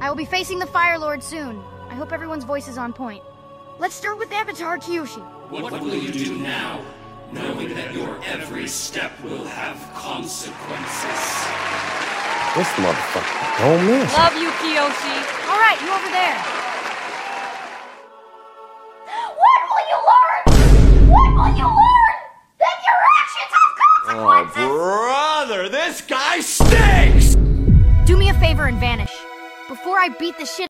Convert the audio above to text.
I will be facing the Fire Lord soon. I hope everyone's voice is on point. Let's start with Avatar Kyoshi. What will you do now, knowing that your every step will have consequences? This motherfucker don't miss. Love you, Kyoshi. All right, you over there. What will you learn? What will you learn? That your actions have consequences! Oh, brother, this guy stinks! Do me a favor and vanish. Before I beat the shit